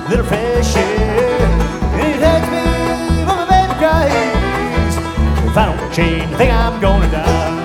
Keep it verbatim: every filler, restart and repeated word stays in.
little fresh air. It takes me when my baby cries. If I don't change, I think I'm gonna die.